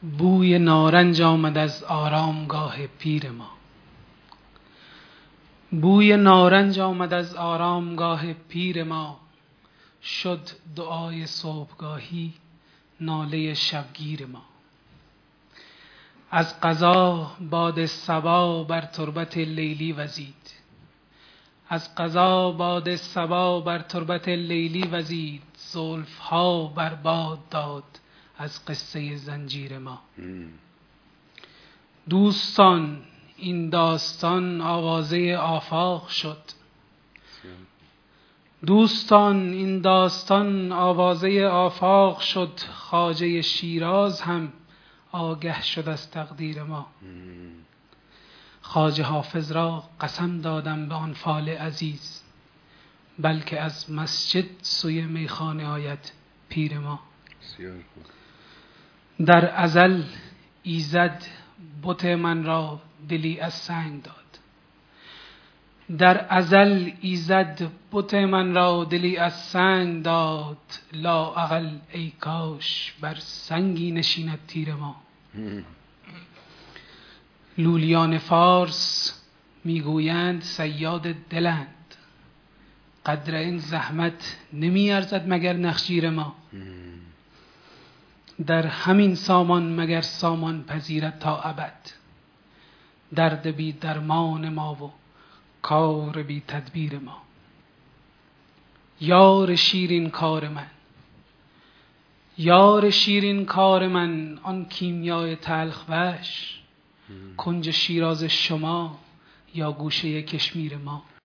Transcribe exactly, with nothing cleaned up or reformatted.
بوی نارنج آمد از آرامگاه پیر ما. بوی نارنج آمد از آرامگاه پیر ما، شد دعای صبحگاهی ناله شبگیر ما. از قضا باد صبا بر تربت لیلی وزید، از قضا باد صبا بر تربت لیلی وزید، زلف ها بر باد داد از قصه زنجیر ما. دوستان این داستان آوازه آفاق شد، دوستان این داستان آوازه آفاق شد، خواجه شیراز هم آگه شد از تقدیر ما. خواجه حافظ را قسم دادم به آن فال عزیز، بلکه از مسجد سوی میخانه آید پیر ما. در ازل ایزد بت من را دلی از سنگ داد، در ازل ایزد بت من را دلی از سنگ داد، لااقل ای کاش بر سنگی نشیند تیر ما. لولیان فارس میگویند صیاد دلند، قدر این زحمت نمی ارزد مگر نخجیر ما. در همین سامان مگر سامان پذیرد تا ابد، درد بی درمان ما و کار بی تدبیر ما. یار شیرین کار من، یار شیرین کار من، آن کیمیای تلخ وش، کنج شیراز شما یا گوشه کشمیر ما.